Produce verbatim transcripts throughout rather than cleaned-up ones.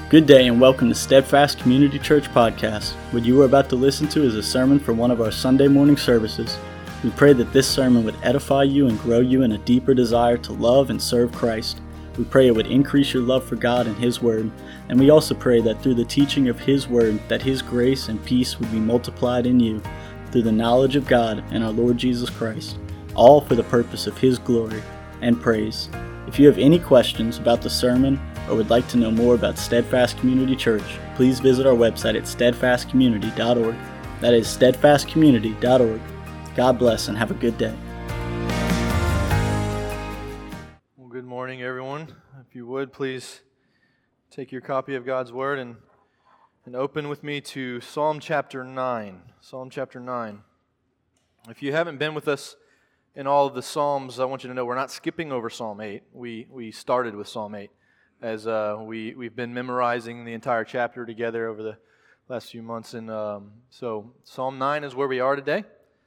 Good day and welcome to Steadfast Community Church Podcast. What you are about to listen to is a sermon from one of our Sunday morning services. We pray that this sermon would edify you and grow you in a deeper desire to love and serve Christ. We pray it would increase your love for God and His Word. And we also pray that through the teaching of His Word, that His grace and peace would be multiplied in you through the knowledge of God and our Lord Jesus Christ, all for the purpose of His glory and praise. If you have any questions about the sermon or would like to know more about Steadfast Community Church, please visit our website at steadfast community dot org. That is steadfast community dot org. God bless and have a good day. Well, good morning, everyone. If you would, please take your copy of God's Word and, and open with me to Psalm chapter nine. Psalm chapter nine. If you haven't been with us in all of the Psalms, I want you to know we're not skipping over Psalm eight. We we started with Psalm eight as uh, we, we've been memorizing the entire chapter together over the last few months. And um, so Psalm nine is where we are today.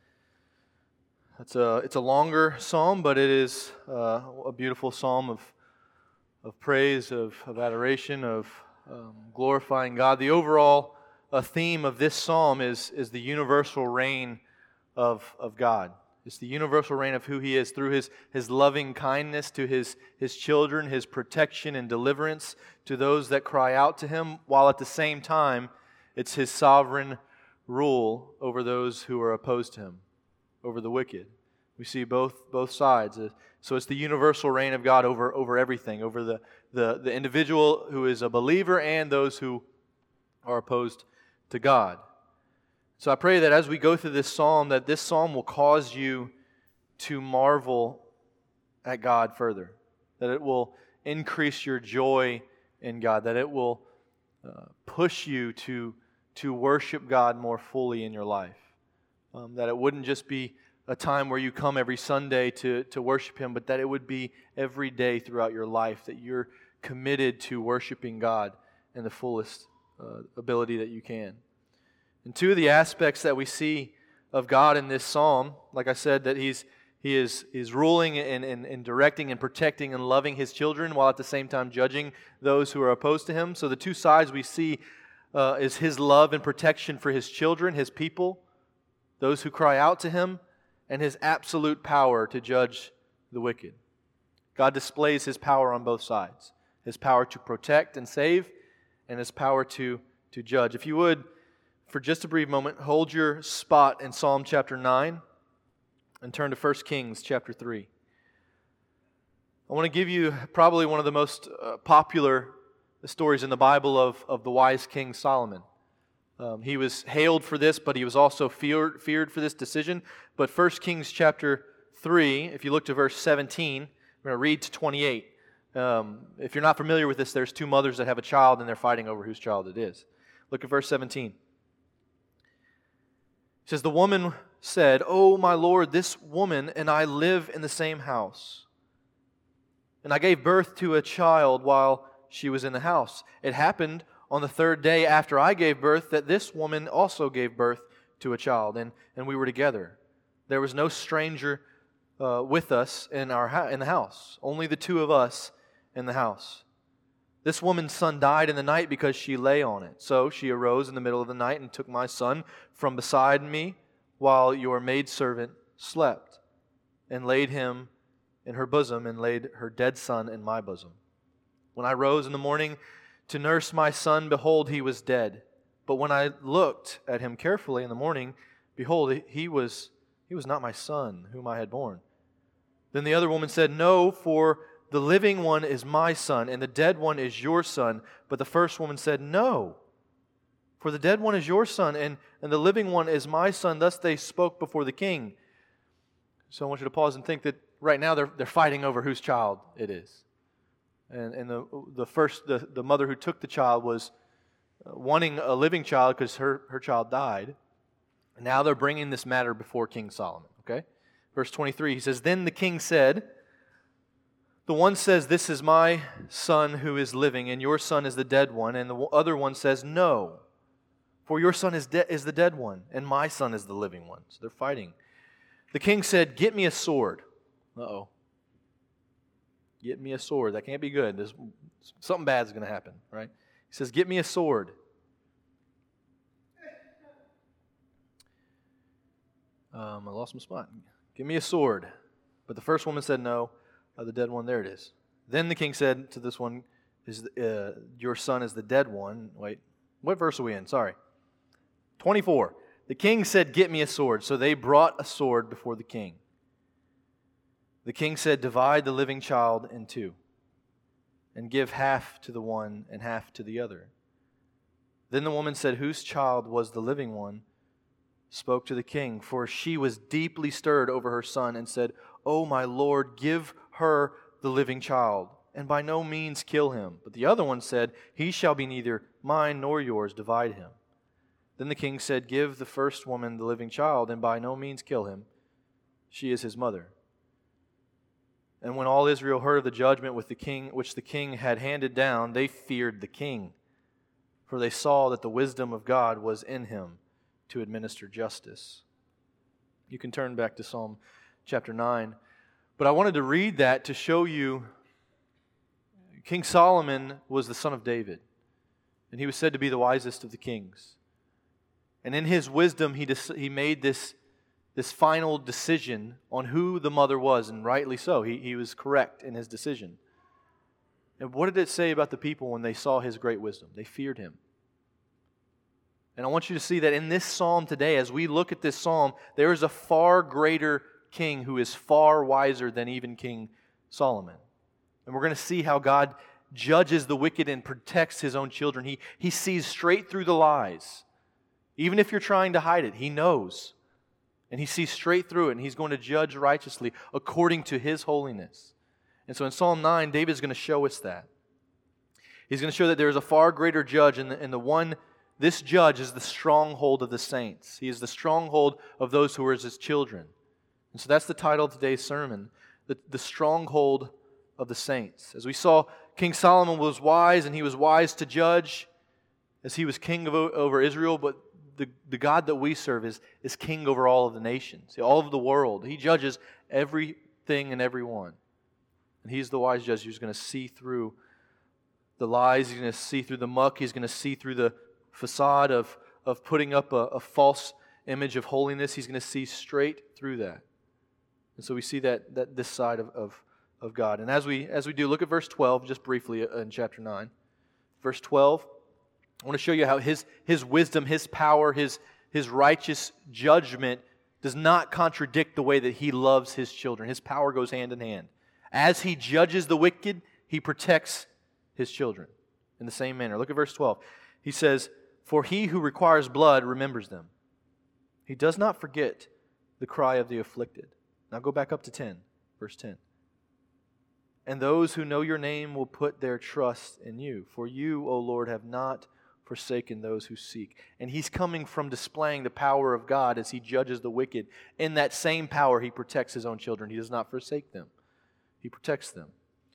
It's a, it's a longer psalm, but it is uh, a beautiful psalm of of praise, of, of adoration, of um, glorifying God. The overall uh, theme of this psalm is, is the universal reign of, of God. It's the universal reign of who He is through His, His loving kindness to His, His children, His protection and deliverance to those that cry out to Him, while at the same time, it's His sovereign rule over those who are opposed to Him, over the wicked. We see both both sides. So it's the universal reign of God over, over everything, over the, the, the individual who is a believer and those who are opposed to God. So I pray that as we go through this psalm, that this psalm will cause you to marvel at God further, that it will increase your joy in God, that it will uh, push you to, to worship God more fully in your life, um, that it wouldn't just be a time where you come every Sunday to, to worship Him, but that it would be every day throughout your life, that you're committed to worshiping God in the fullest uh, ability that you can. And two of the aspects that we see of God in this psalm, like I said, that He's He is is ruling and, and, and directing and protecting and loving His children, while at the same time judging those who are opposed to Him. So the two sides we see uh, is His love and protection for His children, His people, those who cry out to Him, and His absolute power to judge the wicked. God displays His power on both sides. His power to protect and save, and His power to, to judge. If you would, for just a brief moment, hold your spot in Psalm chapter nine and turn to First Kings chapter three. I want to give you probably one of the most uh, popular stories in the Bible of, of the wise King Solomon. Um, he was hailed for this, but he was also feared, feared for this decision. But First Kings chapter three, if you look to verse seventeen, we're going to read to twenty-eight. Um, if you're not familiar with this, there's two mothers that have a child and they're fighting over whose child it is. Look at verse seventeen. It says, "The woman said, 'Oh, my Lord, this woman and I live in the same house. And I gave birth to a child while she was in the house. It happened on the third day after I gave birth that this woman also gave birth to a child, and, and we were together. There was no stranger uh, with us in our ha- in the house, only the two of us in the house. This woman's son died in the night because she lay on it. So she arose in the middle of the night and took my son from beside me while your maidservant slept, and laid him in her bosom, and laid her dead son in my bosom. When I rose in the morning to nurse my son, behold, he was dead. But when I looked at him carefully in the morning, behold, he was he was not my son, whom I had born. Then the other woman said, No, for the living one is my son, and the dead one is your son. But the first woman said, No, for the dead one is your son, and, and the living one is my son. Thus they spoke before the king.'" So I want you to pause and think that right now they're, they're fighting over whose child it is. And, and the the first the, the mother who took the child was wanting a living child because her, her child died. And now they're bringing this matter before King Solomon. Okay, verse twenty-three. He says, "Then the king said, 'The one says, This is my son who is living, and your son is the dead one. And the other one says, No, for your son is de- is the dead one, and my son is the living one.'" So they're fighting. The king said, "Get me a sword." Uh-oh. Get me a sword. That can't be good. There's, something bad is going to happen, right? He says, "Get me a sword." Um, I lost my spot. "Give me a sword." But the first woman said no. Uh, the dead one, there it is. Then the king said to this one, "Is uh, your son is the dead one?" Wait, what verse are we in? Sorry. twenty-four. The king said, "Get me a sword." So they brought a sword before the king. The king said, "Divide the living child in two, and give half to the one and half to the other." Then the woman said, "Whose child was the living one?" Spoke to the king, for she was deeply stirred over her son, and said, "O my lord, give her the living child, and by no means kill him." But the other one said, "He shall be neither mine nor yours, divide him." Then the king said, "Give the first woman the living child, and by no means kill him. She is his mother." And when all Israel heard of the judgment with the king, which the king had handed down, they feared the king, for they saw that the wisdom of God was in him to administer justice. You can turn back to Psalm chapter nine. But I wanted to read that to show you King Solomon was the son of David, and he was said to be the wisest of the kings. And in his wisdom, he dis- he made this, this final decision on who the mother was, and rightly so. He, he was correct in his decision. And what did it say about the people when they saw his great wisdom? They feared him. And I want you to see that in this psalm today, as we look at this psalm, there is a far greater king who is far wiser than even King Solomon. And we're going to see how God judges the wicked and protects His own children. He, he sees straight through the lies. Even if you're trying to hide it, He knows. And He sees straight through it, and He's going to judge righteously according to His holiness. And so in Psalm nine, David's going to show us that. He's going to show that there is a far greater judge, and the, and the one This judge is the stronghold of the saints. He is the stronghold of those who are His children. And so that's the title of today's sermon, the, the stronghold of the saints. As we saw, King Solomon was wise, and he was wise to judge as he was king of, over Israel, but the, the God that we serve is, is king over all of the nations, all of the world. He judges everything and everyone. And He's the wise judge who's going to see through the lies. He's going to see through the muck. He's going to see through the facade of, of putting up a, a false image of holiness. He's going to see straight through that. And so we see that, that this side of, of, of God. And as we as we do, look at verse twelve, just briefly in chapter nine. Verse twelve, I want to show you how His, his wisdom, His power, His, his righteous judgment does not contradict the way that He loves His children. His power goes hand in hand. As He judges the wicked, He protects His children in the same manner. Look at verse twelve. He says, "For He who requires blood remembers them. He does not forget the cry of the afflicted." Now go back up to ten, verse ten. "And those who know Your name will put their trust in You. For You, O Lord, have not forsaken those who seek." And He's coming from displaying the power of God as He judges the wicked. In that same power, He protects His own children. He does not forsake them. He protects them.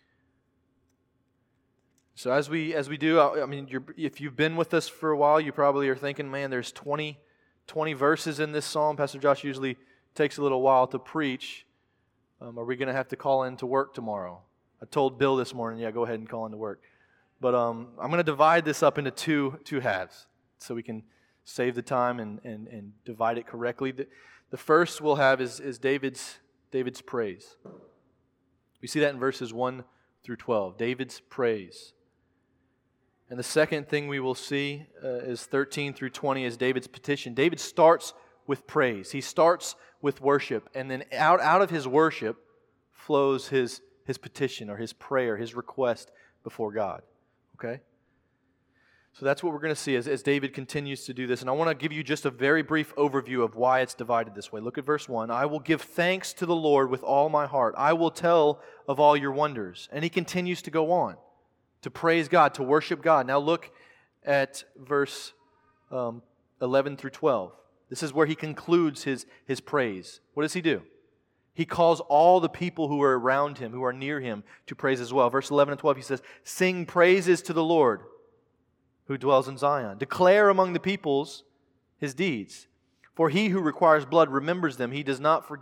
So as we as we do, I mean, you're, if you've been with us for a while, you probably are thinking, man, there's twenty, twenty verses in this psalm. Pastor Josh usually takes a little while to preach. Um, are we going to have to call in to work tomorrow? I told Bill this morning, yeah, go ahead and call in to work. But um, I'm going to divide this up into two two halves so we can save the time and, and, and divide it correctly. The, the first we'll have is, is David's David's praise. We see that in verses one through twelve, David's praise. And the second thing we will see uh, is thirteen through twenty is David's petition. David starts with praise. He starts with worship. And then out, out of his worship flows his, his petition or his prayer, his request before God. Okay? So that's what we're going to see as, as David continues to do this. And I want to give you just a very brief overview of why it's divided this way. Look at verse one. "I will give thanks to the Lord with all my heart. I will tell of all Your wonders." And he continues to go on to praise God, to worship God. Now look at verse um, eleven through twelve. This is where he concludes his, his praise. What does he do? He calls all the people who are around him, who are near him, to praise as well. Verse eleven and twelve, he says, "Sing praises to the Lord who dwells in Zion. Declare among the peoples His deeds. For He who requires blood remembers them. He does not forget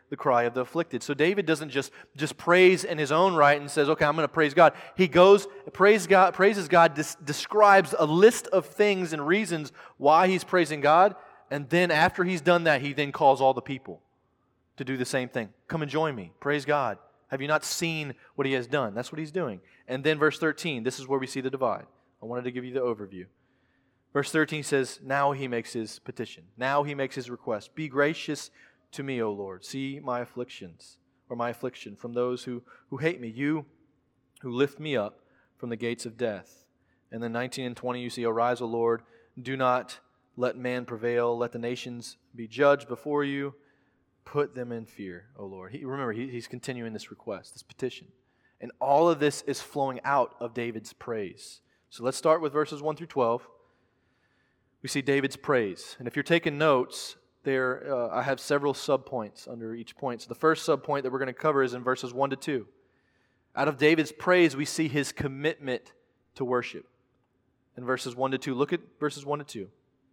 the cry of the afflicted. So David doesn't just, just praise in his own right and says, okay, I'm going to praise God. He goes, praise God, praises God, des- describes a list of things and reasons why he's praising God, and then after he's done that, he then calls all the people to do the same thing. Come and join me. Praise God. Have you not seen what he has done? That's what he's doing. And then verse thirteen, this is where we see the divide. I wanted to give you the overview. Verse thirteen says, now he makes his petition. Now he makes his request. Be gracious to me, O Lord. See my afflictions, or my affliction, from those who, who hate me. You who lift me up from the gates of death. And then nineteen and twenty, you see, arise, O Lord. Do not let man prevail. Let the nations be judged before you. Put them in fear, O Lord. He, remember, he, he's continuing this request, this petition. And all of this is flowing out of David's praise. So let's start with verses one through twelve. We see David's praise. And if you're taking notes, there uh, I have several subpoints under each point. So the first subpoint that we're going to cover is in verses one to two. Out of David's praise, we see his commitment to worship. In verses one to two, look at verses one to two.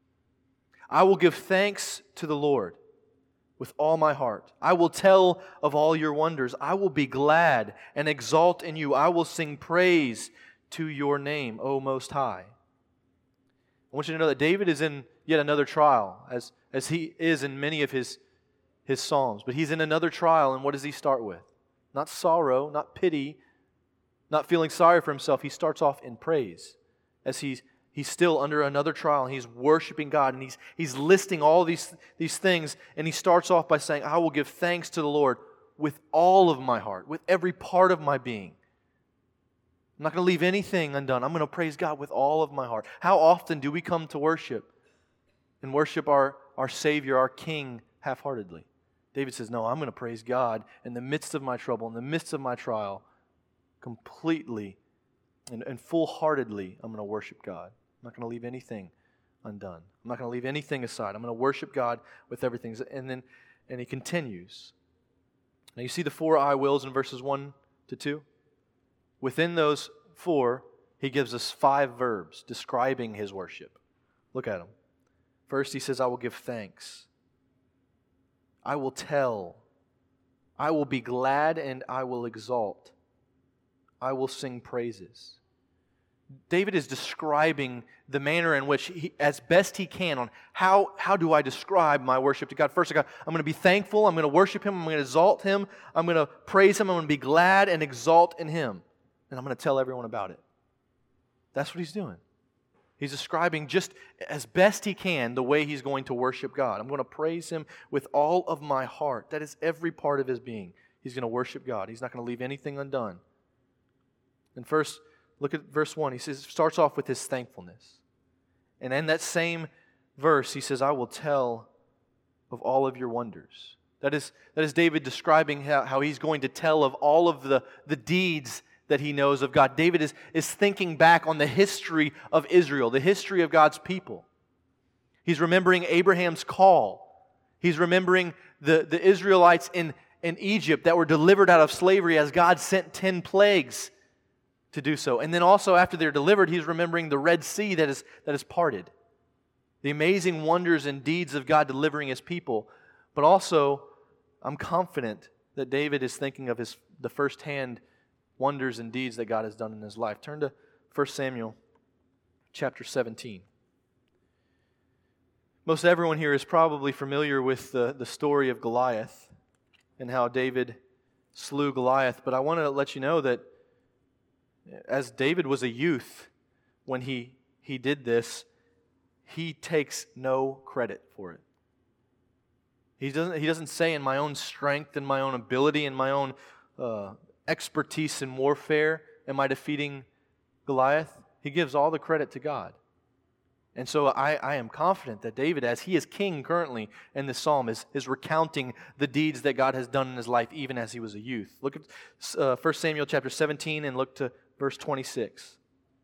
I will give thanks to the Lord with all my heart. I will tell of all your wonders. I will be glad and exult in you. I will sing praise to your name, O Most High. I want you to know that David is in yet another trial, as, as he is in many of his, his psalms. But he's in another trial, and what does he start with? Not sorrow, not pity, not feeling sorry for himself. He starts off in praise, as he's He's still under another trial, and he's worshiping God, and he's, he's listing all these, these things, and he starts off by saying, I will give thanks to the Lord with all of my heart, with every part of my being. I'm not going to leave anything undone. I'm going to praise God with all of my heart. How often do we come to worship and worship our, our Savior, our King, half-heartedly? David says, no, I'm going to praise God in the midst of my trouble, in the midst of my trial, completely and, and full-heartedly, I'm going to worship God. I'm not going to leave anything undone. I'm not going to leave anything aside. I'm going to worship God with everything. And then, and he continues. Now you see the four I wills in verses one to two? Within those four, he gives us five verbs describing his worship. Look at them. First, he says, I will give thanks. I will tell. I will be glad and I will exalt. I will sing praises. David is describing the manner in which, he, as best he can, on how, how do I describe my worship to God. First, I got, I'm going to be thankful, I'm going to worship Him, I'm going to exalt Him, I'm going to praise Him, I'm going to be glad and exalt in Him. And I'm going to tell everyone about it. That's what he's doing. He's describing just as best he can the way he's going to worship God. I'm going to praise Him with all of my heart. That is every part of his being. He's going to worship God. He's not going to leave anything undone. And first, look at verse one. He says, starts off with his thankfulness. And in that same verse, he says, I will tell of all of your wonders. That is, that is David describing how, how he's going to tell of all of the, the deeds that he knows of God. David is, is thinking back on the history of Israel, the history of God's people. He's remembering Abraham's call. He's remembering the, the Israelites in, in Egypt that were delivered out of slavery as God sent ten plagues to do so. And then also after they're delivered, he's remembering the Red Sea that is, that is parted. The amazing wonders and deeds of God delivering His people. But also, I'm confident that David is thinking of his the firsthand wonders and deeds that God has done in his life. Turn to First Samuel chapter seventeen. Most everyone here is probably familiar with the, the story of Goliath and how David slew Goliath. But I want to let you know that as David was a youth when he, he did this, he takes no credit for it. He doesn't, he doesn't say in my own strength and my own ability and my own uh, expertise in warfare am I defeating Goliath. He gives all the credit to God. And so I, I am confident that David, as he is king currently in this psalm, is, is recounting the deeds that God has done in his life even as he was a youth. Look at uh, First Samuel chapter seventeen and look to verse twenty-six.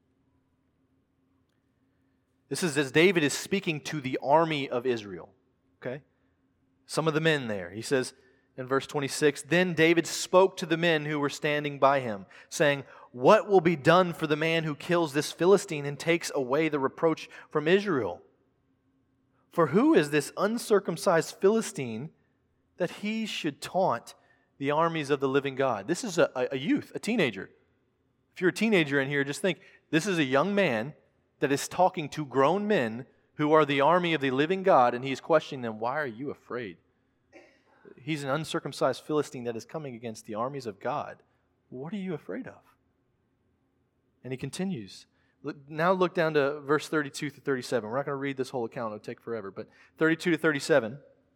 This is as David is speaking to the army of Israel. Okay? Some of the men there. He says in verse twenty-six, Then David spoke to the men who were standing by him, saying, What will be done for the man who kills this Philistine and takes away the reproach from Israel? For who is this uncircumcised Philistine that he should taunt the armies of the living God. This is a, a youth, a teenager. If you're a teenager in here, just think, this is a young man that is talking to grown men who are the army of the living God, and he's questioning them, why are you afraid? He's an uncircumcised Philistine that is coming against the armies of God. What are you afraid of? And he continues. Now look down to verse thirty-two through thirty-seven. We're not going to read this whole account. It'll take forever. But thirty-two to thirty-seven,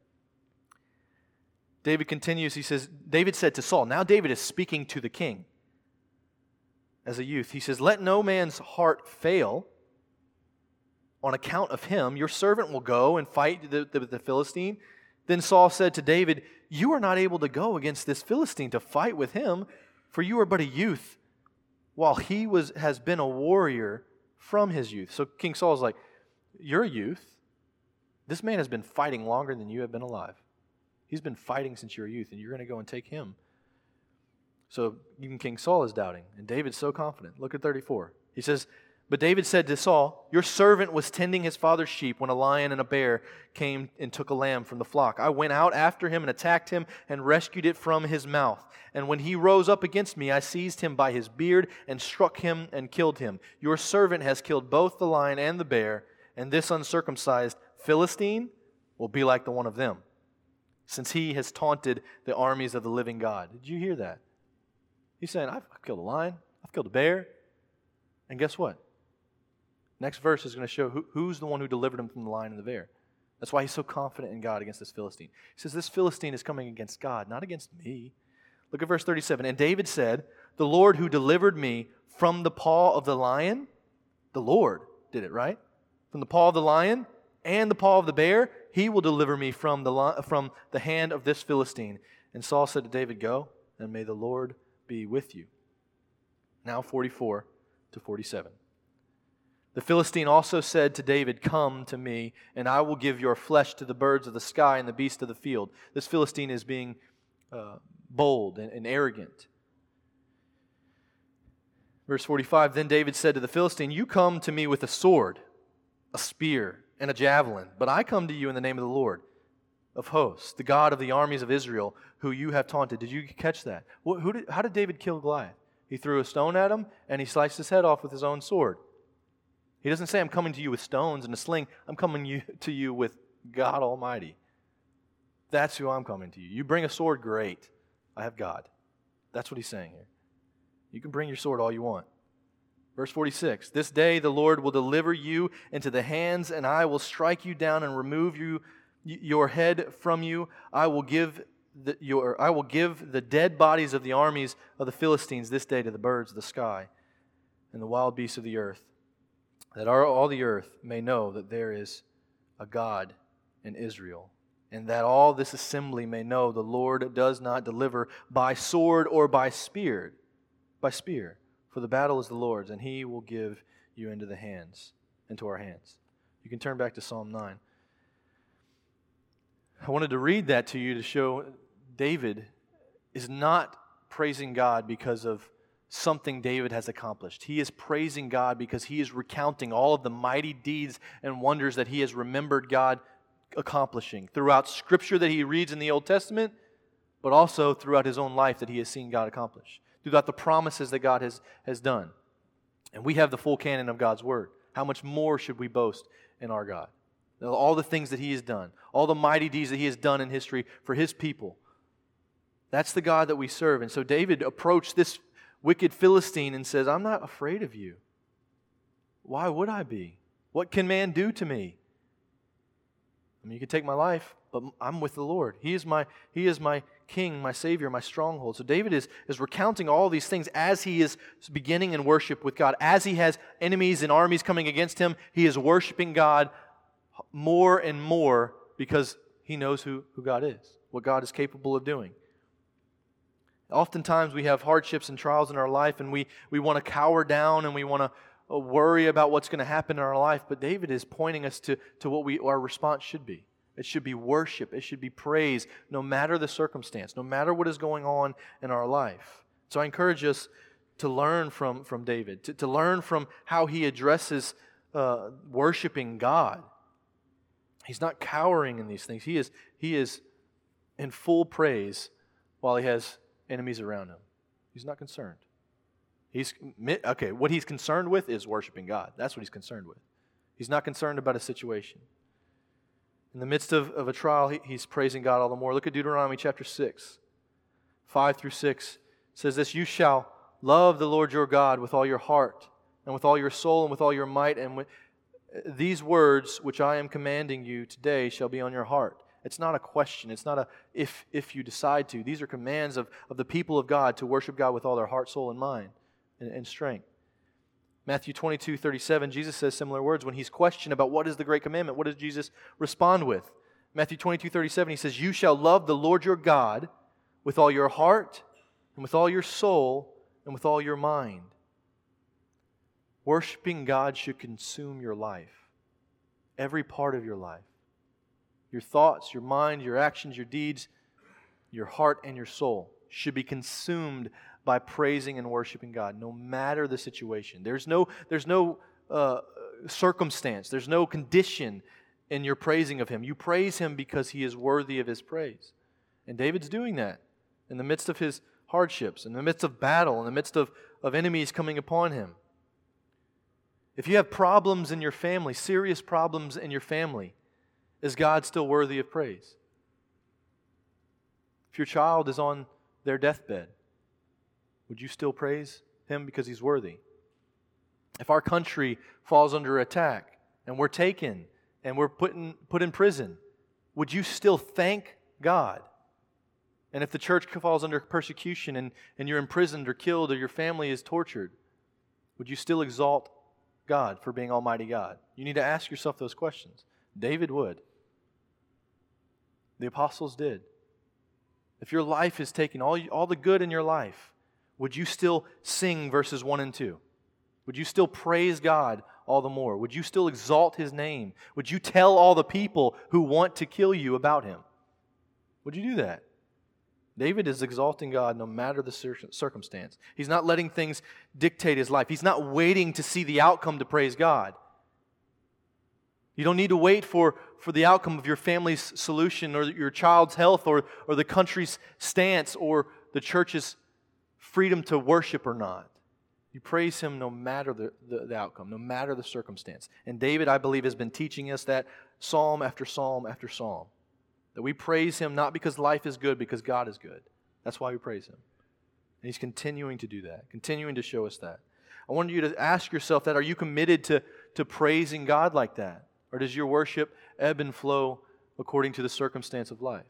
David continues. He says, David said to Saul, now David is speaking to the king as a youth. He says, let no man's heart fail on account of him. Your servant will go and fight the, the, the Philistine. Then Saul said to David, you are not able to go against this Philistine to fight with him, for you are but a youth, while he was has been a warrior from his youth. So King Saul is like, you're a youth. This man has been fighting longer than you have been alive. He's been fighting since you were a youth, and you're going to go and take him. So even King Saul is doubting, and David's so confident. Look at thirty-four. He says, but David said to Saul, your servant was tending his father's sheep when a lion and a bear came and took a lamb from the flock. I went out after him and attacked him and rescued it from his mouth. And when he rose up against me, I seized him by his beard and struck him and killed him. Your servant has killed both the lion and the bear, and this uncircumcised Philistine will be like the one of them, since he has taunted the armies of the living God. Did you hear that? He's saying, I've killed a lion, I've killed a bear, and guess what? Next verse is going to show who, who's the one who delivered him from the lion and the bear. That's why he's so confident in God against this Philistine. He says, this Philistine is coming against God, not against me. Look at verse thirty-seven. And David said, the Lord who delivered me from the paw of the lion, the Lord did it, right? From the paw of the lion and the paw of the bear, he will deliver me from the, from the hand of this Philistine. And Saul said to David, go, and may the Lord be with you. Now forty-four to forty-seven. The Philistine also said to David, come to me, and I will give your flesh to the birds of the sky and the beasts of the field. This Philistine is being uh, bold and, and arrogant. Verse forty-five, then David said to the Philistine, you come to me with a sword, a spear, and a javelin, but I come to you in the name of the Lord of hosts, the God of the armies of Israel, who you have taunted. Did you catch that? Who, who did, how did David kill Goliath? He threw a stone at him, and he sliced his head off with his own sword. He doesn't say, I'm coming to you with stones and a sling. I'm coming you, to you with God Almighty. That's who I'm coming to you. You bring a sword, great. I have God. That's what he's saying here. You can bring your sword all you want. Verse forty-six, this day the Lord will deliver you into the hands, and I will strike you down and remove you, your head from you. I will give the, your, I will give the dead bodies of the armies of the Philistines this day to the birds of the sky and the wild beasts of the earth, that our, all the earth may know that there is a God in Israel, and that all this assembly may know the Lord does not deliver by sword or by spear, by spear. For the battle is the Lord's, and He will give you into the hands, into our hands. You can turn back to Psalm nine. I wanted to read that to you to show David is not praising God because of something David has accomplished. He is praising God because he is recounting all of the mighty deeds and wonders that he has remembered God accomplishing throughout Scripture that he reads in the Old Testament, but also throughout his own life that he has seen God accomplish, throughout the promises that God has, has done. And we have the full canon of God's Word. How much more should we boast in our God? All the things that He has done, all the mighty deeds that He has done in history for His people. That's the God that we serve. And so David approached this wicked Philistine and says, I'm not afraid of you. Why would I be? What can man do to me? I mean, you can take my life, but I'm with the Lord. He is my, he is my King, my Savior, my stronghold. So David is, is recounting all these things as he is beginning in worship with God. As he has enemies and armies coming against him, he is worshiping God more and more because he knows who, who God is, what God is capable of doing. Oftentimes we have hardships and trials in our life, and we, we want to cower down and we want to worry about what's going to happen in our life. But David is pointing us to, to what we our response should be. It should be worship. It should be praise, no matter the circumstance, no matter what is going on in our life. So I encourage us to learn from, from David, to, to learn from how he addresses uh, worshiping God. He's not cowering in these things. He is, he is in full praise while he has enemies around him. He's not concerned. He's okay, what he's concerned with is worshiping God. That's what he's concerned with. He's not concerned about a situation. In the midst of, of a trial, he, he's praising God all the more. Look at Deuteronomy chapter six, five through six. It says this, "You shall love the Lord your God with all your heart, and with all your soul, and with all your might, and with these words which I am commanding you today shall be on your heart." It's not a question. It's not a if if you decide to. These are commands of, of the people of God to worship God with all their heart, soul, and mind, and, and strength. Matthew twenty-two, thirty-seven, Jesus says similar words. When he's questioned about what is the great commandment, what does Jesus respond with? Matthew twenty-two, thirty-seven, he says, "You shall love the Lord your God with all your heart, and with all your soul, and with all your mind." Worshiping God should consume your life, every part of your life. Your thoughts, your mind, your actions, your deeds, your heart, and your soul should be consumed by praising and worshiping God, no matter the situation. There's no, there's no uh, circumstance, there's no condition in your praising of Him. You praise Him because He is worthy of His praise. And David's doing that in the midst of his hardships, in the midst of battle, in the midst of, of enemies coming upon him. If you have problems in your family, serious problems in your family, is God still worthy of praise? If your child is on their deathbed, would you still praise Him because He's worthy? If our country falls under attack and we're taken and we're put in, put in prison, would you still thank God? And if the church falls under persecution and, and you're imprisoned or killed or your family is tortured, would you still exalt God for being Almighty God? You need to ask yourself those questions. David would. The apostles did. If your life is taken, all, all the good in your life, would you still sing verses one and two? Would you still praise God all the more? Would you still exalt His name? Would you tell all the people who want to kill you about Him? Would you do that? David is exalting God no matter the circumstance. He's not letting things dictate his life. He's not waiting to see the outcome to praise God. You don't need to wait for, for the outcome of your family's solution or your child's health or, or the country's stance or the church's freedom to worship or not. You praise Him no matter the, the, the outcome, no matter the circumstance. And David, I believe, has been teaching us that psalm after psalm after psalm. That we praise Him not because life is good, because God is good. That's why we praise Him. And He's continuing to do that, continuing to show us that. I want you to ask yourself that, are you committed to, to praising God like that? Or does your worship ebb and flow according to the circumstance of life?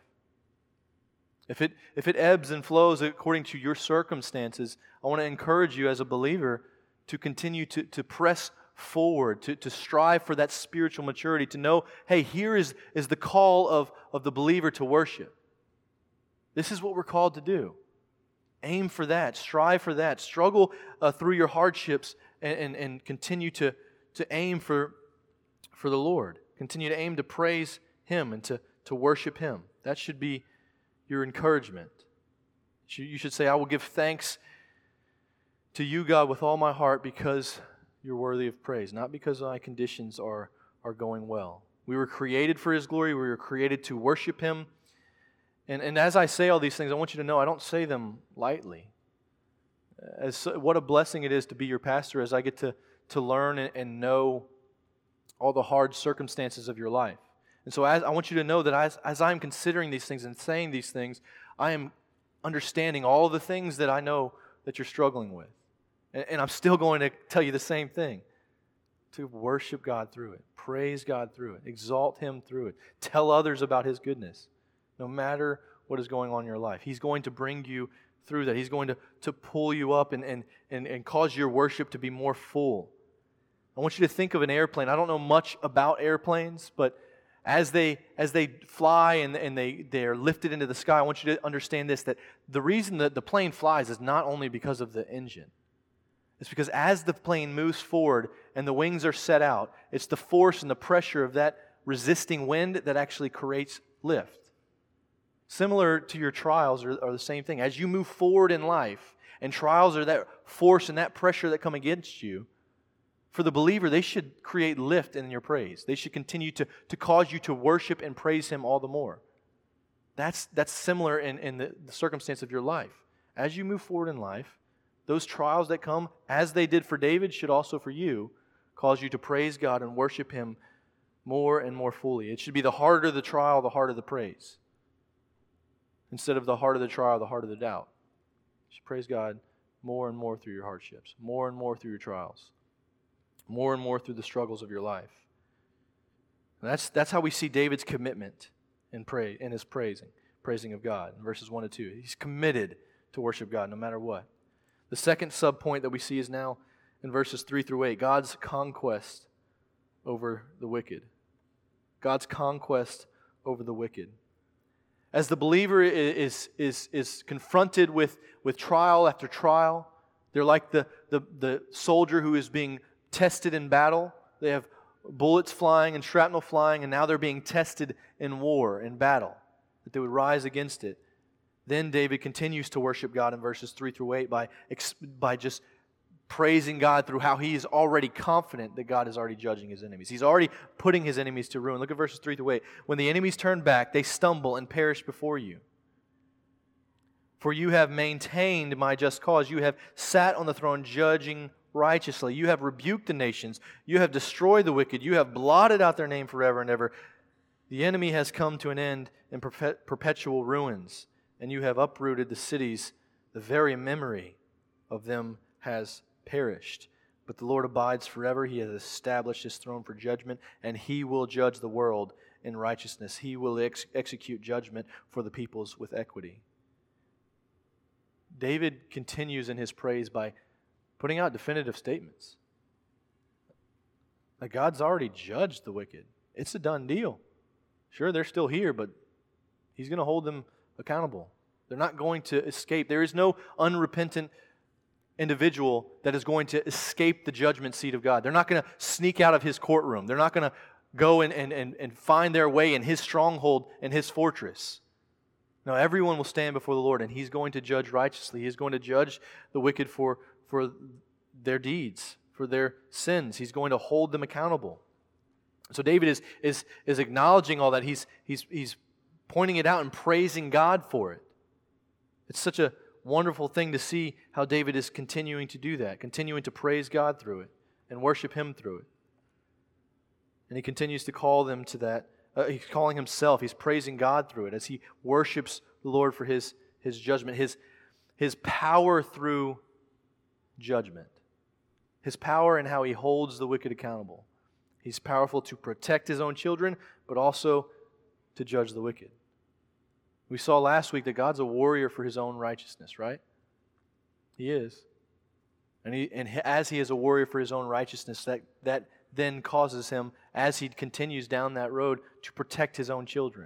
If it, if it ebbs and flows according to your circumstances, I want to encourage you as a believer to continue to, to press forward, to, to strive for that spiritual maturity, to know, hey, here is, is the call of, of the believer to worship. This is what we're called to do. Aim for that, strive for that, struggle uh, through your hardships and, and, and continue to, to aim for, for the Lord. Continue to aim to praise Him and to, to worship Him. That should be your encouragement. You should say, I will give thanks to you, God, with all my heart because you're worthy of praise, not because my conditions are, are going well. We were created for His glory. We were created to worship Him. And, and as I say all these things, I want you to know I don't say them lightly. As what a blessing it is to be your pastor as I get to, to learn and, and know all the hard circumstances of your life. And so as, I want you to know that as, as I'm considering these things and saying these things, I am understanding all the things that I know that you're struggling with. And, and I'm still going to tell you the same thing. To worship God through it. Praise God through it. Exalt Him through it. Tell others about His goodness. No matter what is going on in your life. He's going to bring you through that. He's going to, to pull you up and, and, and, and cause your worship to be more full. I want you to think of an airplane. I don't know much about airplanes, but as they as they fly and, and they, they're lifted into the sky, I want you to understand this, that the reason that the plane flies is not only because of the engine. It's because as the plane moves forward and the wings are set out, it's the force and the pressure of that resisting wind that actually creates lift. Similar to your trials are, are the same thing. As you move forward in life, and trials are that force and that pressure that come against you, for the believer, they should create lift in your praise. They should continue to, to cause you to worship and praise Him all the more. That's, that's similar in, in the, the circumstance of your life. As you move forward in life, those trials that come, as they did for David, should also for you cause you to praise God and worship Him more and more fully. It should be the harder the trial, the harder the praise. Instead of the harder the trial, the harder the doubt. You should praise God more and more through your hardships, more and more through your trials, more and more through the struggles of your life. And that's, that's how we see David's commitment in, pray, in his praising, praising of God in verses one to two. He's committed to worship God no matter what. The second subpoint that we see is now in verses three through eight, God's conquest over the wicked. God's conquest over the wicked. As the believer is, is, is confronted with, with trial after trial, they're like the, the, the soldier who is being tested in battle. They have bullets flying and shrapnel flying, and now they're being tested in war, in battle, that they would rise against it. Then David continues to worship God in verses three through eight by, by just praising God through how he is already confident that God is already judging his enemies. He's already putting his enemies to ruin. Look at verses three through eight. When the enemies turn back, they stumble and perish before you. For you have maintained my just cause. You have sat on the throne judging righteously. You have rebuked the nations. You have destroyed the wicked. You have blotted out their name forever and ever. The enemy has come to an end in perpetual ruins, and you have uprooted the cities. The very memory of them has perished. But the Lord abides forever. He has established His throne for judgment, and He will judge the world in righteousness. He will ex- execute judgment for the peoples with equity. David continues in his praise by putting out definitive statements. That God's already judged the wicked. It's a done deal. Sure, they're still here, but He's going to hold them accountable. They're not going to escape. There is no unrepentant individual that is going to escape the judgment seat of God. They're not going to sneak out of His courtroom. They're not going to go and, and, and, and find their way in His stronghold and His fortress. No, everyone will stand before the Lord, and He's going to judge righteously. He's going to judge the wicked for, for their deeds, for their sins. He's going to hold them accountable. So David is, is, is acknowledging all that. He's, he's, he's pointing it out and praising God for it. It's such a wonderful thing to see how David is continuing to do that, continuing to praise God through it and worship Him through it. And he continues to call them to that. Uh, he's calling himself, he's praising God through it as he worships the Lord for His, his judgment, His, his power through judgment, His power in how He holds the wicked accountable. He's powerful to protect His own children, but also to judge the wicked. We saw last week that God's a warrior for His own righteousness, right? He is. And, he, and as He is a warrior for His own righteousness, that, that then causes Him, as He continues down that road, to protect His own children,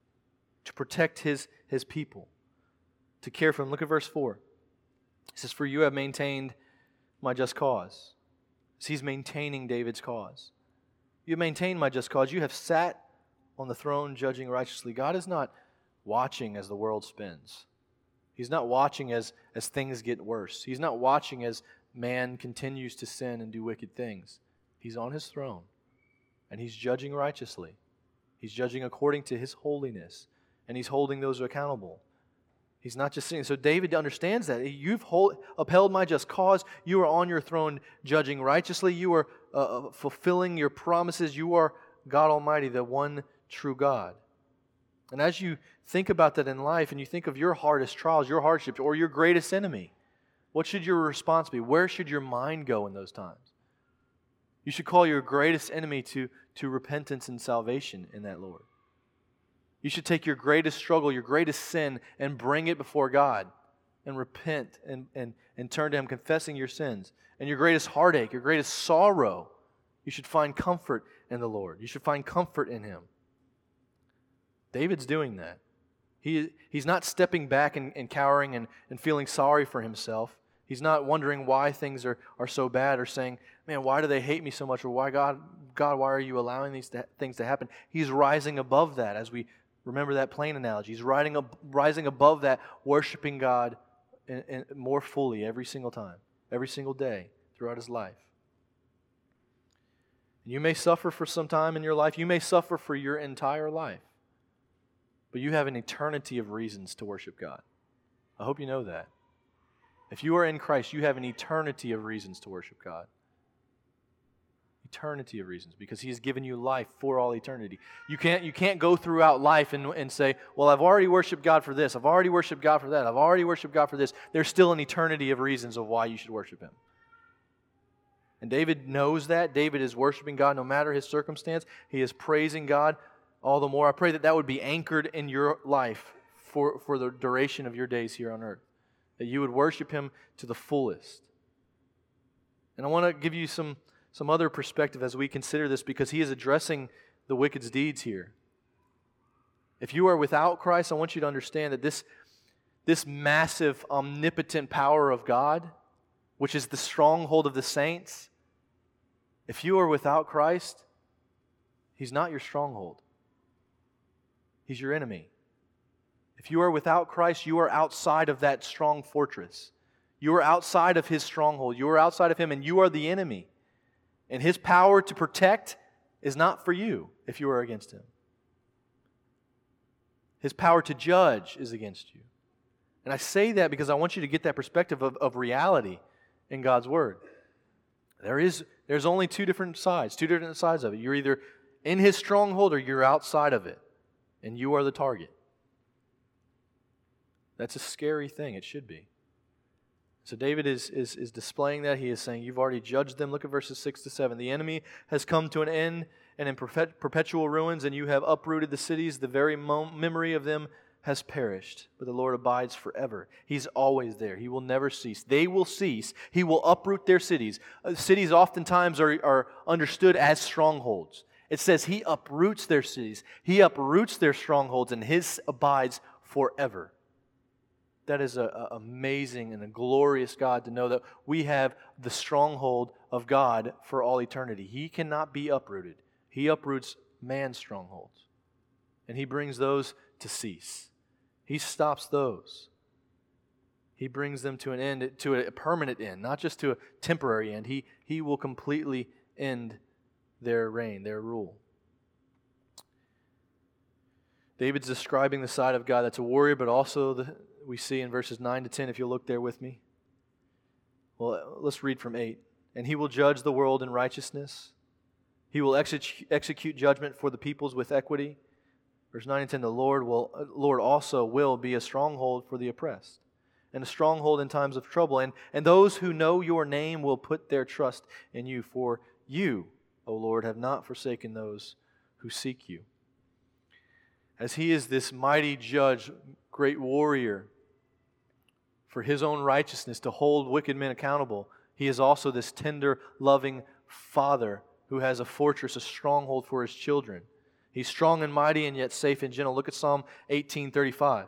to protect His, his people, to care for them. Look at verse four. It says, "For you have maintained my just cause." So He's maintaining David's cause. You have maintained my just cause. You have sat on the throne judging righteously. God is not watching as the world spins. He's not watching as, as things get worse. He's not watching as man continues to sin and do wicked things. He's on His throne, and He's judging righteously. He's judging according to His holiness, and He's holding those accountable. He's not just sitting. So David understands that. You've hold, upheld my just cause. You are on your throne judging righteously. You are uh, fulfilling your promises. You are God Almighty, the one true God. And as you think about that in life, and you think of your hardest trials, your hardships, or your greatest enemy, what should your response be? Where should your mind go in those times? You should call your greatest enemy to, to repentance and salvation in that Lord. You should take your greatest struggle, your greatest sin, and bring it before God and repent and, and, and turn to Him, confessing your sins. And your greatest heartache, your greatest sorrow, you should find comfort in the Lord. You should find comfort in Him. David's doing that. He, he's not stepping back and, and cowering and, and feeling sorry for himself. He's not wondering why things are, are so bad or saying, man, why do they hate me so much? Or why, God, God, why are you allowing these to, things to happen? He's rising above that, as we remember that plane analogy. He's riding up, rising above that, worshiping God in, in more fully every single time, every single day throughout his life. You may suffer for some time in your life. You may suffer for your entire life. but you have an eternity of reasons to worship God. I hope you know that. If you are in Christ, you have an eternity of reasons to worship God. Eternity of reasons, because He has given you life for all eternity. You can't, you can't go throughout life and, and say, well, I've already worshiped God for this, I've already worshiped God for that, I've already worshiped God for this. There's still an eternity of reasons of why you should worship Him. And David knows that. David is worshiping God no matter his circumstance. He is praising God all the more. I pray that that would be anchored in your life for, for the duration of your days here on earth. That you would worship Him to the fullest. And I want to give you some, some other perspective as we consider this, because he is addressing the wicked's deeds here. If you are without Christ, I want you to understand that this, this massive, omnipotent power of God, which is the stronghold of the saints, if you are without Christ, He's not your stronghold. He's your enemy. If you are without Christ, you are outside of that strong fortress. You are outside of His stronghold. You are outside of Him, and you are the enemy. And His power to protect is not for you if you are against Him. His power to judge is against you. And I say that because I want you to get that perspective of, of reality in God's Word. There is, there's only two different sides, two different sides of it. You're either in His stronghold or you're outside of it, and you are the target. That's a scary thing. It should be. So David is, is, is displaying that. He is saying, you've already judged them. Look at verses six to seven. The enemy has come to an end and in perpetual ruins, and you have uprooted the cities. The very memory of them has perished, but the Lord abides forever. He's always there. He will never cease. They will cease. He will uproot their cities. Uh, cities oftentimes are, are understood as strongholds. It says He uproots their cities. He uproots their strongholds, and His abides forever. That is an amazing and a glorious God to know that we have the stronghold of God for all eternity. He cannot be uprooted. He uproots man's strongholds, and He brings those to cease. He stops those. He brings them to an end, to a permanent end, not just to a temporary end. He, he will completely end their reign, their rule. David's describing the side of God that's a warrior, but also the, we see in verses nine to ten, if you'll look there with me. Well, let's read from eight. And He will judge the world in righteousness. He will execute, execute judgment for the peoples with equity. Verse nine and ten, the Lord will, Lord also will be a stronghold for the oppressed, and a stronghold in times of trouble. And, and those who know Your name will put their trust in You. For You, O Lord, have not forsaken those who seek You. As He is this mighty judge, great warrior, for His own righteousness to hold wicked men accountable, He is also this tender, loving Father who has a fortress, a stronghold for His children. He's strong and mighty and yet safe and gentle. Look at Psalm eighteen thirty-five.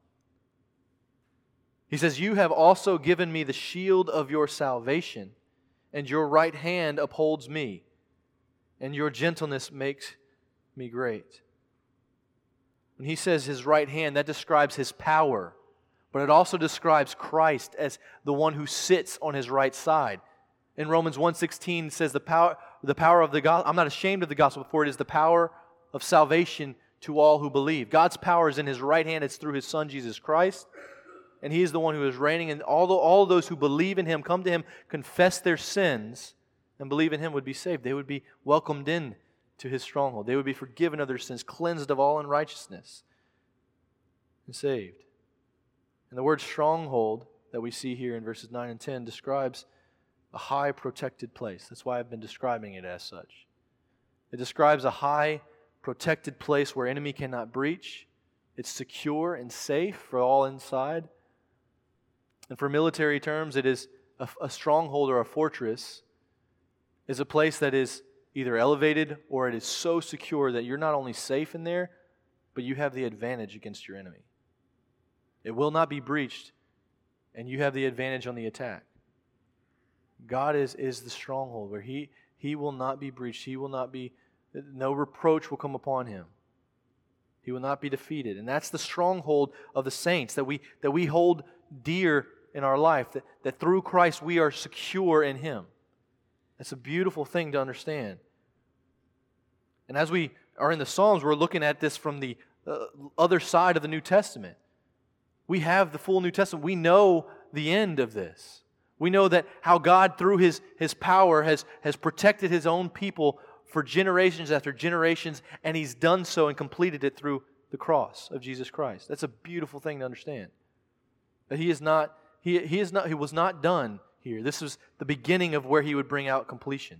He says, You have also given me the shield of Your salvation, and Your right hand upholds me, and Your gentleness makes me great. When He says His right hand, that describes His power, but it also describes Christ as the one who sits on His right side. In Romans one sixteen, it says the power, the power of the gospel. I'm not ashamed of the gospel, for it is the power of salvation to all who believe. God's power is in His right hand. It's through His Son, Jesus Christ. And He is the one who is reigning. And all, the, all those who believe in Him, come to Him, confess their sins, and believe in Him would be saved. They would be welcomed in to His stronghold. They would be forgiven of their sins, cleansed of all unrighteousness, and saved. And the word stronghold that we see here in verses nine and ten describes a high protected place. That's why I've been describing it as such. It describes a high protected place where enemy cannot breach. It's secure and safe for all inside. And for military terms, it is a, a stronghold or a fortress is a place that is either elevated or it is so secure that you're not only safe in there, but you have the advantage against your enemy. It will not be breached, and you have the advantage on the attack. God is, is the stronghold where He, he will not be breached. He will not be, no reproach will come upon Him. He will not be defeated. And that's the stronghold of the saints that we, that we hold dear in our life, that, that through Christ we are secure in Him. That's a beautiful thing to understand. And as we are in the Psalms, we're looking at this from the uh, other side of the New Testament. We have the full New Testament. We know the end of this. We know that how God, through His, His power, has, has protected His own people for generations after generations, and He's done so and completed it through the cross of Jesus Christ. That's a beautiful thing to understand. That He is not, He, he is not, He was not done here. This was the beginning of where He would bring out completion.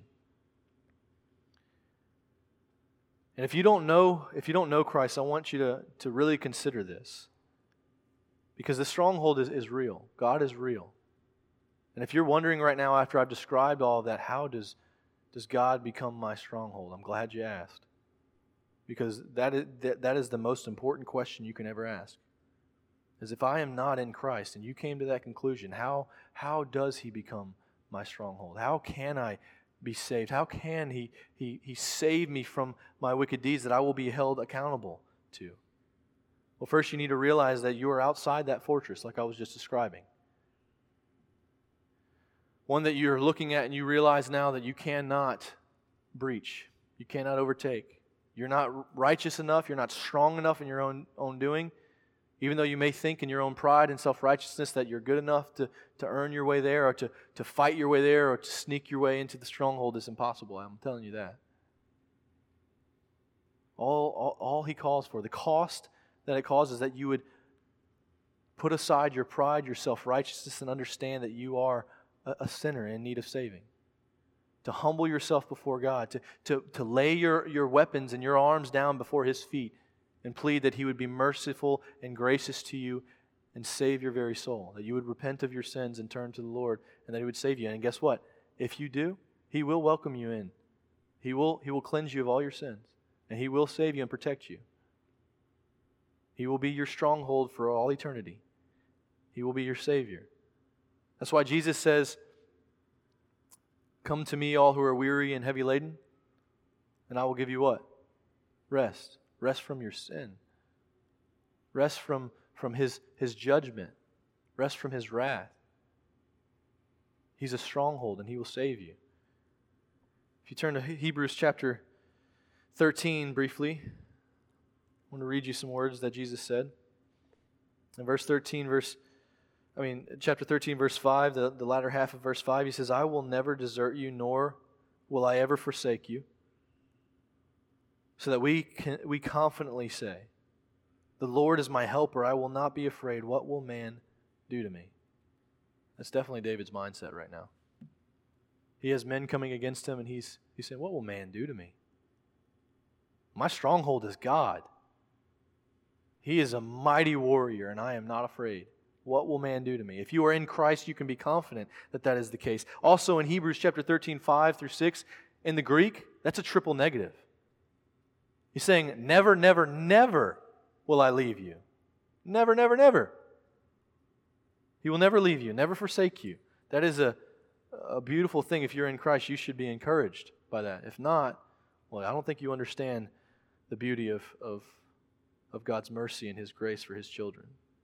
And if you don't know, if you don't know Christ, I want you to, to really consider this. Because the stronghold is, is real. God is real. And if you're wondering right now, after I've described all of that, how does, does God become my stronghold? I'm glad you asked. Because that is, that, that is the most important question you can ever ask. Is if I am not in Christ, and you came to that conclusion, how, how does He become my stronghold? How can I be saved? How can he, he, he save me from my wicked deeds that I will be held accountable to? Well, first you need to realize that you are outside that fortress, like I was just describing. One that you're looking at and you realize now that you cannot breach. You cannot overtake. You're not righteous enough. You're not strong enough in your own, own doing. Even though you may think in your own pride and self-righteousness that you're good enough to, to earn your way there or to, to fight your way there or to sneak your way into the stronghold, it's impossible. I'm telling you that. All, all, all He calls for, the cost that it causes, is that you would put aside your pride, your self-righteousness, and understand that you are a, a sinner in need of saving. To humble yourself before God, to, to, to lay your, your weapons and your arms down before His feet and plead that He would be merciful and gracious to you and save your very soul. That you would repent of your sins and turn to the Lord, and that He would save you. And guess what? If you do, He will welcome you in. He will, he will cleanse you of all your sins, and He will save you and protect you. He will be your stronghold for all eternity. He will be your Savior. That's why Jesus says, "Come to me, all who are weary and heavy laden, and I will give you" what? Rest. Rest from your sin. Rest from, from his, his judgment. Rest from His wrath. He's a stronghold and He will save you. If you turn to Hebrews chapter thirteen briefly, I want to read you some words that Jesus said. In verse thirteen, verse, I mean, chapter thirteen, verse five, the, the latter half of verse five, He says, "I will never desert you, nor will I ever forsake you." So that we can, we confidently say, "The Lord is my helper, I will not be afraid. What will man do to me?" That's definitely David's mindset right now. He has men coming against him, and he's, he's saying, "What will man do to me?" My stronghold is God. He is a mighty warrior, and I am not afraid. What will man do to me? If you are in Christ, you can be confident that that is the case. Also in Hebrews chapter thirteen, five through six, in the Greek, that's a triple negative. He's saying, never, never, never will I leave you. Never, never, never. He will never leave you, never forsake you. That is a, a beautiful thing. If you're in Christ, you should be encouraged by that. If not, well, I don't think you understand the beauty of, of, of God's mercy and His grace for His children.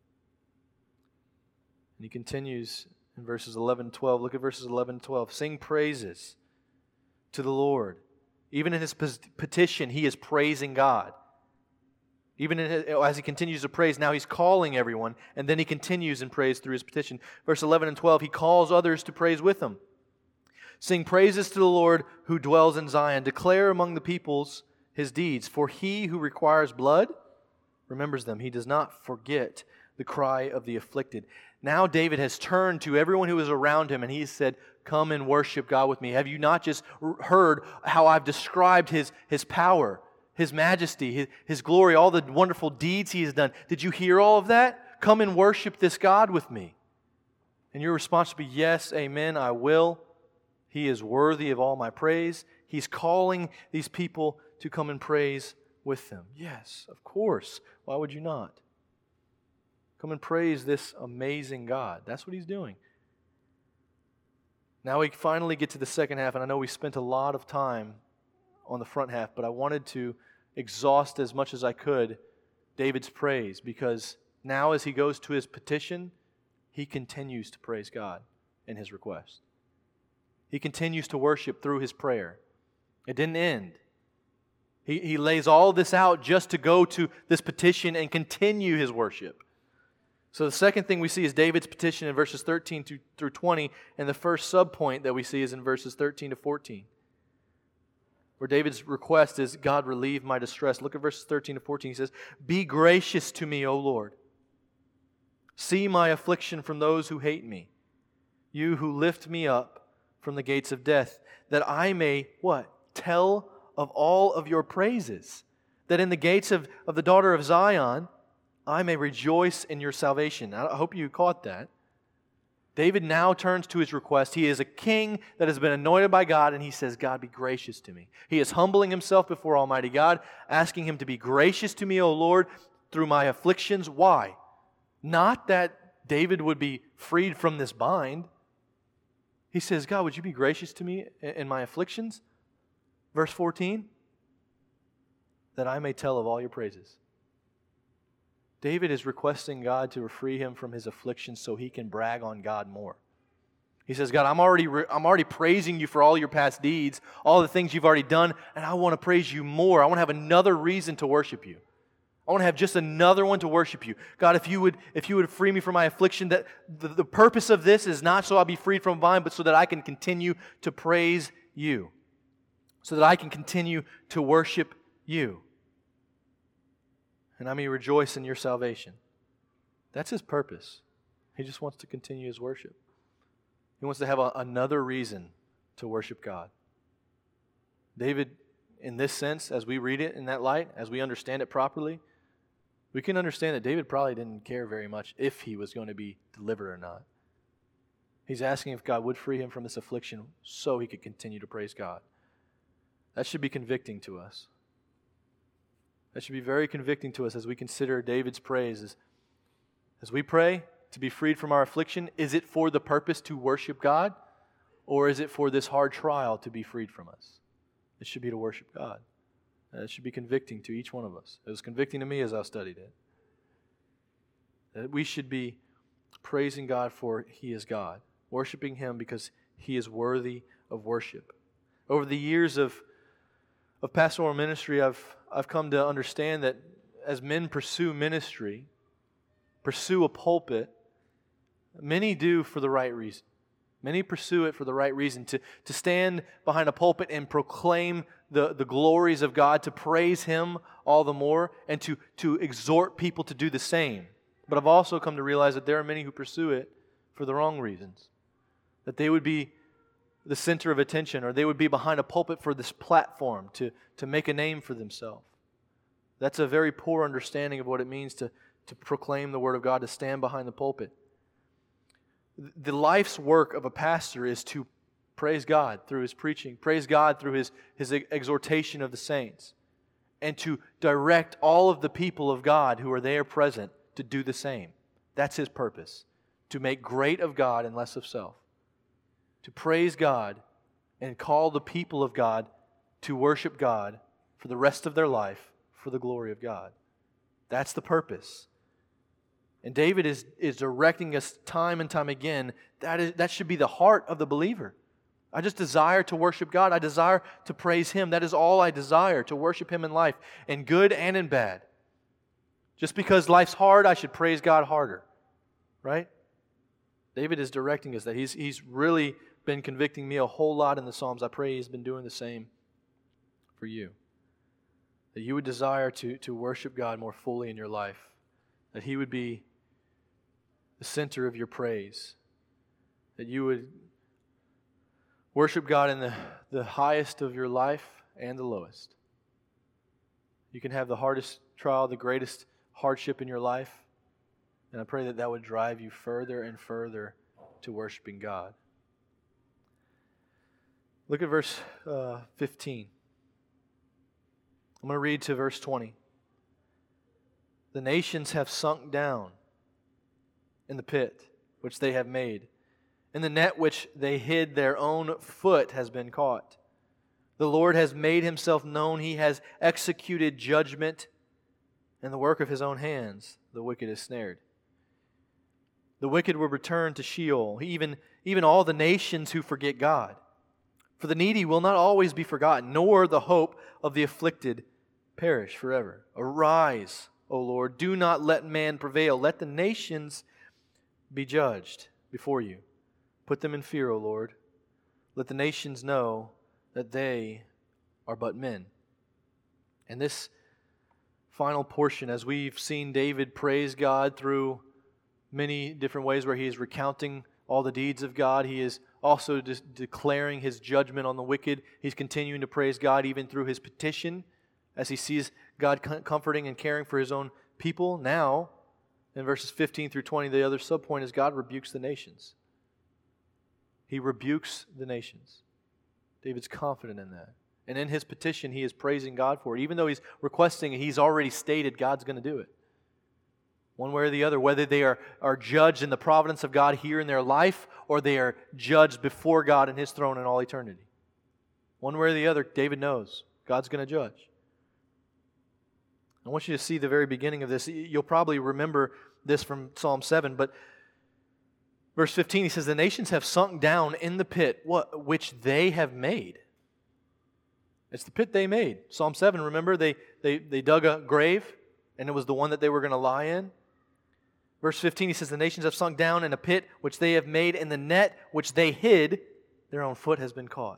And He continues in verses eleven and twelve. Look at verses eleven and twelve. "Sing praises to the Lord." Even in his petition, he is praising God. Even in his, as he continues to praise, now he's calling everyone, and then he continues in praise through his petition. Verse eleven and twelve, he calls others to praise with him. "Sing praises to the Lord who dwells in Zion. Declare among the peoples His deeds. For He who requires blood remembers them. He does not forget the cry of the afflicted." Now David has turned to everyone who is around him and he said, "Come and worship God with me." Have you not just heard how I've described His, his power, His majesty, His, His glory, all the wonderful deeds He has done? Did you hear all of that? Come and worship this God with me. And your response should be, "Yes, amen, I will. He is worthy of all my praise." He's calling these people to come and praise with Him. Yes, of course. Why would you not? Come and praise this amazing God. That's what He's doing. Now we finally get to the second half, and I know we spent a lot of time on the front half, but I wanted to exhaust as much as I could David's praise, because now as he goes to his petition, he continues to praise God in his request. He continues to worship through his prayer. It didn't end. He, he lays all this out just to go to this petition and continue his worship. So the second thing we see is David's petition in verses thirteen through twenty, and the first subpoint that we see is in verses thirteen to fourteen. Where David's request is, God, relieve my distress. Look at verses thirteen to fourteen. He says, be gracious to me, O Lord. See my affliction from those who hate me. You who lift me up from the gates of death, that I may, what? Tell of all of your praises. That in the gates of, of the daughter of Zion, I may rejoice in your salvation. I hope you caught that. David now turns to his request. He is a king that has been anointed by God, and he says, God, be gracious to me. He is humbling himself before Almighty God, asking Him to be gracious to me, O Lord, through my afflictions. Why? Not that David would be freed from this bind. He says, God, would you be gracious to me in my afflictions? Verse fourteen, that I may tell of all your praises. David is requesting God to free him from his afflictions so he can brag on God more. He says, God, I'm already, I'm already praising you for all your past deeds, all the things you've already done, and I want to praise you more. I want to have another reason to worship you. I want to have just another one to worship you. God, if you would, if you would free me from my affliction, that the, the purpose of this is not so I'll be freed from mine, but so that I can continue to praise you, so that I can continue to worship you. And I may rejoice in your salvation. That's his purpose. He just wants to continue his worship. He wants to have a, another reason to worship God. David, in this sense, as we read it in that light, as we understand it properly, we can understand that David probably didn't care very much if he was going to be delivered or not. He's asking if God would free him from this affliction so he could continue to praise God. That should be convicting to us. That should be very convicting to us as we consider David's praise. As, as we pray to be freed from our affliction, is it for the purpose to worship God? Or is it for this hard trial to be freed from us? It should be to worship God. It should be convicting to each one of us. It was convicting to me as I studied it. That we should be praising God for He is God, worshiping Him because He is worthy of worship. Over the years of Of pastoral ministry, I've I've come to understand that as men pursue ministry, pursue a pulpit, many do for the right reason. Many pursue it for the right reason, to, to stand behind a pulpit and proclaim the, the glories of God, to praise Him all the more, and to, to exhort people to do the same. But I've also come to realize that there are many who pursue it for the wrong reasons. That they would be the center of attention, or they would be behind a pulpit for this platform to, to make a name for themselves. That's a very poor understanding of what it means to, to proclaim the Word of God, to stand behind the pulpit. The life's work of a pastor is to praise God through his preaching, praise God through his, his exhortation of the saints, and to direct all of the people of God who are there present to do the same. That's his purpose, to make great of God and less of self. To praise God and call the people of God to worship God for the rest of their life for the glory of God. That's the purpose. And David is, is directing us time and time again. That is that should be the heart of the believer. I just desire to worship God. I desire to praise Him. That is all I desire, to worship Him in life, in good and in bad. Just because life's hard, I should praise God harder. Right? David is directing us that he's, he's really been convicting me a whole lot in the Psalms. I pray He's been doing the same for you. That you would desire to, to worship God more fully in your life. That He would be the center of your praise. That you would worship God in the, the highest of your life and the lowest. You can have the hardest trial, the greatest hardship in your life. And I pray that that would drive you further and further to worshiping God. Look at verse uh, fifteen. I'm going to read to verse twenty. The nations have sunk down in the pit which they have made, and the net which they hid their own foot has been caught. The Lord has made Himself known. He has executed judgment, and the work of His own hands the wicked is snared. The wicked will return to Sheol, even, even all the nations who forget God. For the needy will not always be forgotten, nor the hope of the afflicted perish forever. Arise, O Lord, do not let man prevail. Let the nations be judged before you. Put them in fear, O Lord. Let the nations know that they are but men. And this final portion, as we've seen David praise God through many different ways where he is recounting all the deeds of God, he is also de- declaring his judgment on the wicked. He's continuing to praise God even through his petition as he sees God com- comforting and caring for his own people. Now, in verses fifteen through twenty, the other subpoint is God rebukes the nations. He rebukes the nations. David's confident in that. And in his petition, he is praising God for it. Even though he's requesting it, he's already stated God's going to do it. One way or the other, whether they are, are judged in the providence of God here in their life, or they are judged before God in His throne in all eternity. One way or the other, David knows God's going to judge. I want you to see the very beginning of this. You'll probably remember this from Psalm seven, but verse fifteen, he says, the nations have sunk down in the pit, what, which they have made. It's the pit they made. Psalm seven, remember, they, they, they dug a grave, and it was the one that they were going to lie in. Verse fifteen, he says, the nations have sunk down in a pit which they have made, and the net which they hid, their own foot has been caught.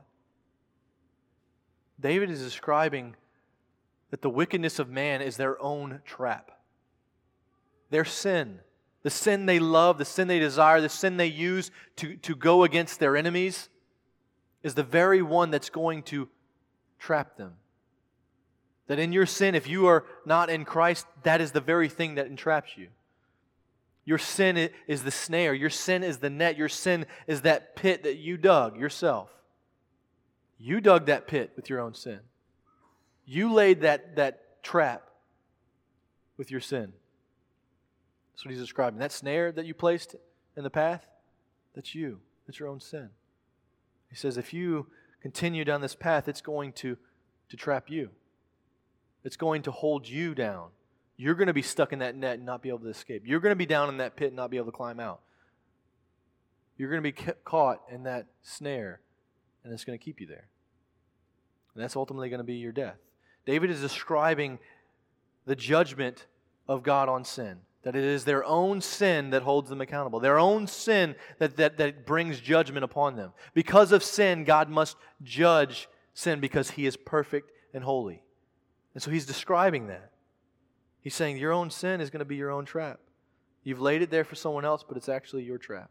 David is describing that the wickedness of man is their own trap. Their sin, the sin they love, the sin they desire, the sin they use to, to go against their enemies, is the very one that's going to trap them. That in your sin, if you are not in Christ, that is the very thing that entraps you. Your sin is the snare. Your sin is the net. Your sin is that pit that you dug yourself. You dug that pit with your own sin. You laid that, that trap with your sin. That's what he's describing. That snare that you placed in the path, that's you. That's your own sin. He says if you continue down this path, it's going to, to trap you. It's going to hold you down. You're going to be stuck in that net and not be able to escape. You're going to be down in that pit and not be able to climb out. You're going to be caught in that snare, and it's going to keep you there. And that's ultimately going to be your death. David is describing the judgment of God on sin. That it is their own sin that holds them accountable. Their own sin that, that, that brings judgment upon them. Because of sin, God must judge sin because He is perfect and holy. And so He's describing that. He's saying your own sin is going to be your own trap. You've laid it there for someone else, but it's actually your trap.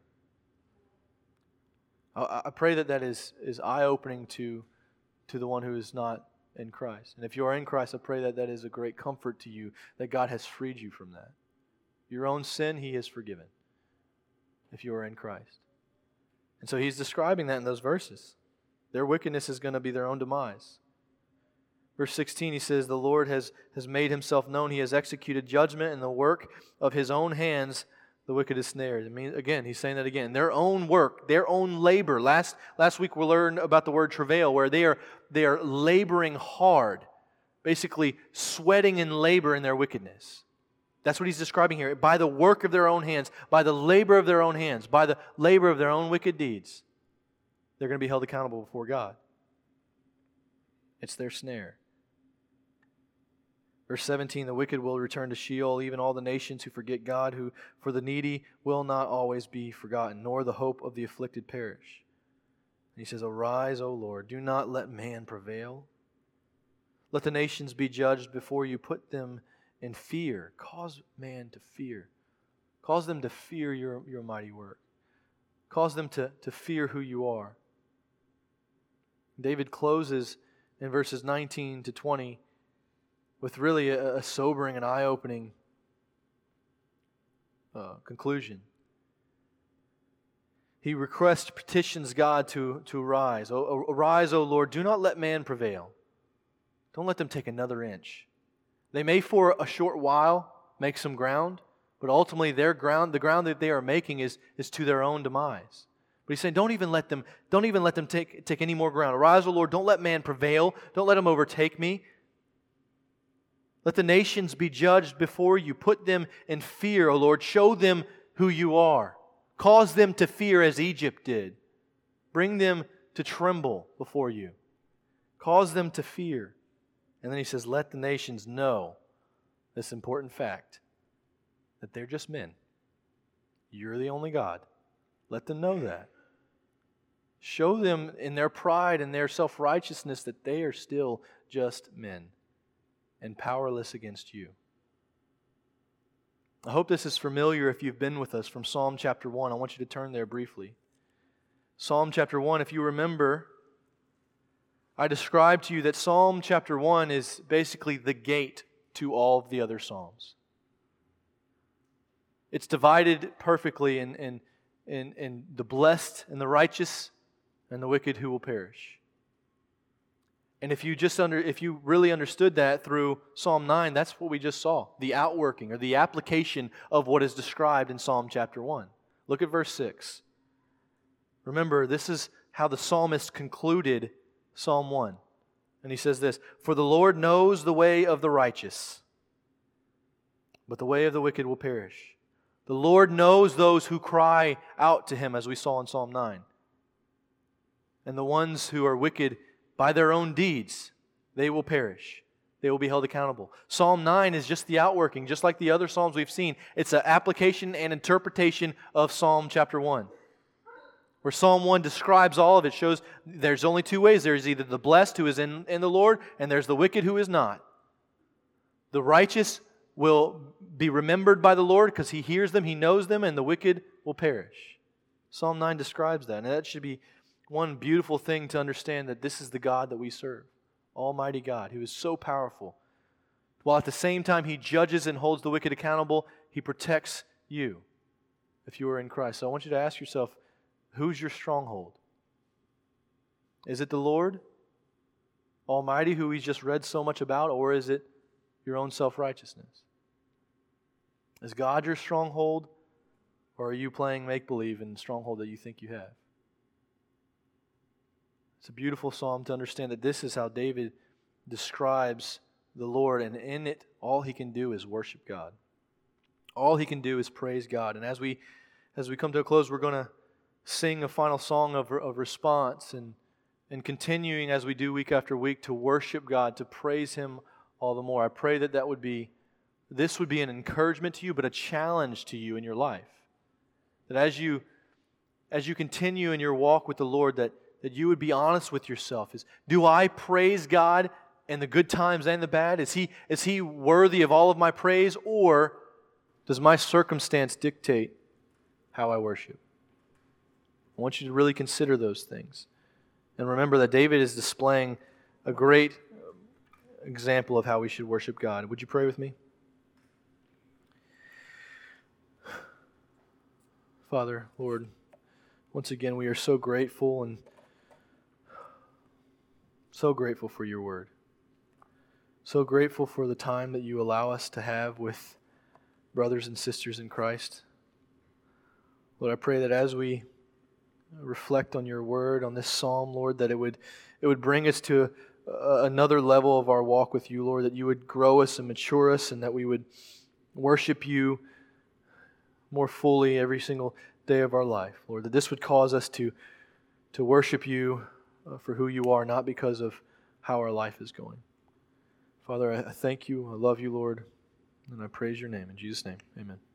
I, I pray that that is, is eye-opening to, to the one who is not in Christ. And if you are in Christ, I pray that that is a great comfort to you, that God has freed you from that. Your own sin, He has forgiven if you are in Christ. And so He's describing that in those verses. Their wickedness is going to be their own demise. Verse sixteen, he says, the Lord has, has made Himself known. He has executed judgment in the work of His own hands. The wicked is snared. I mean, again, he's saying that again. Their own work, their own labor. Last, last week we learned about the word travail, where they are, they are laboring hard, basically sweating in labor in their wickedness. That's what he's describing here. By the work of their own hands, by the labor of their own hands, by the labor of their own wicked deeds, they're going to be held accountable before God. It's their snare. Verse seventeen, the wicked will return to Sheol, even all the nations who forget God, who for the needy will not always be forgotten, nor the hope of the afflicted perish. And he says, arise, O Lord, do not let man prevail. Let the nations be judged before you, put them in fear. Cause man to fear. Cause them to fear your, your mighty work. Cause them to, to fear who you are. David closes in verses nineteen to twenty with really a, a sobering and eye-opening uh, conclusion. He requests, petitions God to, to arise. O, arise, O Lord, do not let man prevail. Don't let them take another inch. They may for a short while make some ground, but ultimately their ground, the ground that they are making is, is to their own demise. But he's saying, don't even let them, don't even let them take, take any more ground. Arise, O Lord, don't let man prevail. Don't let him overtake me. Let the nations be judged before you. Put them in fear, O Lord. Show them who you are. Cause them to fear as Egypt did. Bring them to tremble before you. Cause them to fear And then he says, let the nations know this important fact, that they're just men. You're the only God. Let them know that. Show them in their pride and their self-righteousness that they are still just men and powerless against you. I hope this is familiar if you've been with us from Psalm chapter one. I want you to turn there briefly. Psalm chapter one, if you remember, I described to you that Psalm chapter one is basically the gate to all of the other Psalms. It's divided perfectly in, in, in, in the blessed and the righteous and the wicked who will perish. And if you just under if you really understood that through Psalm nine, that's what we just saw, the outworking or the application of what is described in Psalm chapter one. Look at verse six. Remember, this is how the psalmist concluded Psalm one. And he says this, "For the Lord knows the way of the righteous, but the way of the wicked will perish. The Lord knows those who cry out to Him," as we saw in Psalm nine. "And the ones who are wicked by their own deeds, they will perish. They will be held accountable." Psalm nine is just the outworking, just like the other Psalms we've seen. It's an application and interpretation of Psalm chapter one. Where Psalm one describes all of it, shows there's only two ways. There's either the blessed who is in, in the Lord, and there's the wicked who is not. The righteous will be remembered by the Lord because He hears them, He knows them, and the wicked will perish. Psalm nine describes that, and that should be one beautiful thing to understand, that this is the God that we serve, Almighty God, who is so powerful. While at the same time He judges and holds the wicked accountable, He protects you if you are in Christ. So I want you to ask yourself, who's your stronghold? Is it the Lord Almighty, who we just read so much about, or is it your own self-righteousness? Is God your stronghold, or are you playing make-believe in the stronghold that you think you have? It's a beautiful psalm to understand that this is how David describes the Lord, and in it, all he can do is worship God. All he can do is praise God. And as we as we come to a close, we're going to sing a final song of, of response and, and continuing as we do week after week to worship God, to praise Him all the more. I pray that that would be, this would be an encouragement to you, but a challenge to you in your life. That as you as you continue in your walk with the Lord, that that you would be honest with yourself. Is, do I praise God in the good times and the bad? Is He, is He worthy of all of my praise? Or does my circumstance dictate how I worship? I want you to really consider those things. And remember that David is displaying a great example of how we should worship God. Would you pray with me? Father, Lord, once again we are so grateful and so grateful for your word. So grateful for the time that you allow us to have with brothers and sisters in Christ. Lord, I pray that as we reflect on your word, on this psalm, Lord, that it would it would bring us to a, another level of our walk with you, Lord, that you would grow us and mature us, and that we would worship you more fully every single day of our life, Lord, that this would cause us to, to worship you uh, for who you are, not because of how our life is going. Father, I, I thank you, I love you, Lord, and I praise your name. In Jesus' name, amen.